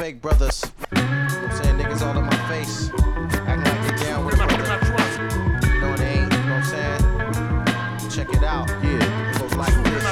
fake brothers. You know what I'm saying? Niggas all in my face. Acting like they down with brothers. No, they ain't. You know what I'm saying? Check it out. Yeah. It goes like this.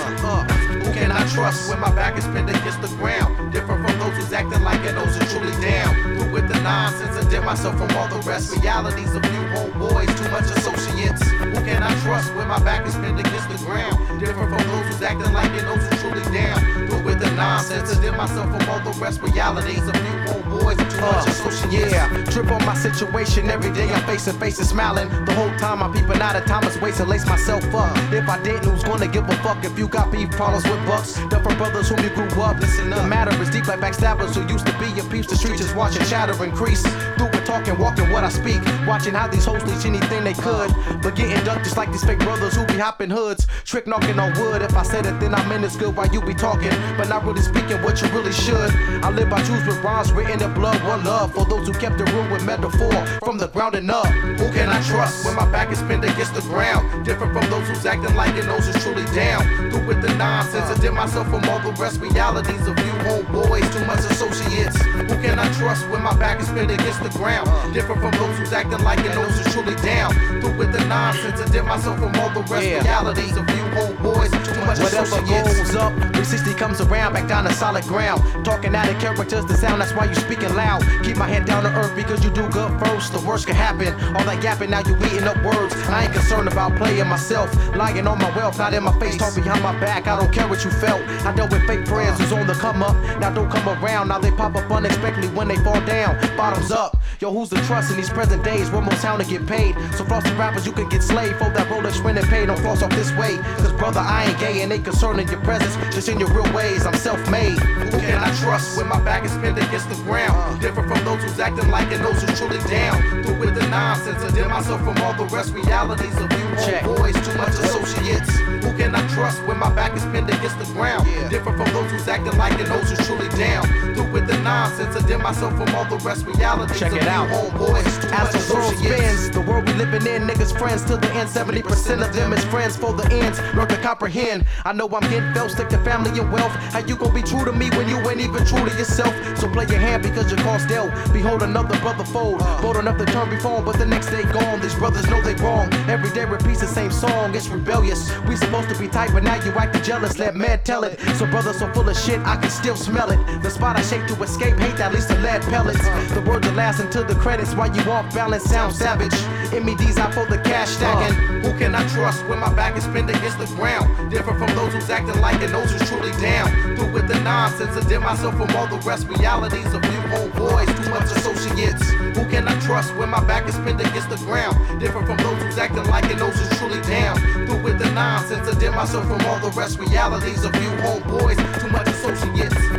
Who can I trust when my back is pinned against the ground? Different from those who's acting like it knows it's truly down. Through with the nonsense and dim myself from all the rest. Realities of few homeboys, too much associates. Who can I trust when my back is pinned against the ground? Different from those who's acting like it knows it's truly down. Through with the nonsense and dim myself from all the rest. Realities of few homeboys, too much associates. Yeah, trip on my situation every day. I'm facing faces smiling. The whole time I'm peeping out of time is wasting, lace myself up. If I didn't, who's gonna give a fuck if you got beef problems with bucks? Different brothers whom you grew up. Listen up. The matter is deep like backstabbers who used to be your peeps. The streets just watching chatter increase. Through it talking, walking what I speak. Watching how these hoes leech anything they could. But getting ducked just like these fake brothers who be hopping hoods. Trick knocking on wood. If I said it, then I meant it's good while you be talking. But not really speaking what you really should. I live by truths with rhymes written in blood. One love for those who kept the room with metaphor from the ground and up. Who can I trust when my back is pinned against the ground? Different from those who's acting like it knows it's truly down. Through with the nonsense and dim myself from all the rest. Realities of you homeboys, too much associates. Who can I trust when my back is pinned against the ground? Different from those who's acting like it knows it's truly down. Through with the nonsense and dim myself from all the rest. Realities of you homeboys, too much associates. Whatever goes up, 360 comes around, back down to solid ground. Talking out of characters the sound, that's why you speaking loud. Keep my head down to earth because you do good first. The worst can happen, all that yapping, now you eating up words. I ain't concerned about playing myself, lying on my wealth, not in my face, talk behind my back. I don't care what you felt. I dealt with fake friends who's on the come up, now don't come around. Now they pop up unexpectedly when they fall down. Bottoms up, yo, who's the trust in these present days? One more town to get paid. So floss the rappers, you can get slaved for that Rolex when they pay. Don't floss off this way, cause brother, I ain't gay and ain't concerned in your presence, just in your real ways. I'm self-made. Who can I trust when my back is pinned against the ground? Different from those who's acting like it knows it's truly down. Through with the nonsense and dim myself from all the rest. Realities of you homeboys, too much associates. Who can I trust when my back is pinned against the ground? Different from those who's acting like it knows it's truly down. Through with the nonsense and dim myself from all the rest. Realities of you homeboys, too much associates. As the world spins, the world we living in, niggas friends till the end. 70% of them is friends for the ends. Learn to comprehend. I know I'm getting felt, stick to family and wealth. How you gon' be true to me when you ain't even true to yourself? So play your hand because your cards dealt. Behold another brother fold. Bold enough to turn reform, but the next day gone. These brothers know they wrong. Every day repeats the same song. It's rebellious. We supposed to be tight, but now you acting jealous. Let man tell it. So brothers so full of shit, I can still smell it. The spot I shake to escape hate, at least the lead pellets. The words will last until the credits. While you off balance, sound savage. MED's out for the cash stacking. Who can I trust when my back is pinned against the ground? Different from those who's acting like it knows it's truly down. Through with the nonsense and dim myself from all the rest. Realities of you homeboys, too much associates. Who can I trust when my back is pinned against the ground? Different from those who's acting like it knows it's truly down. Through with the nonsense and dim myself from all the rest. Realities of you homeboys, too much associates.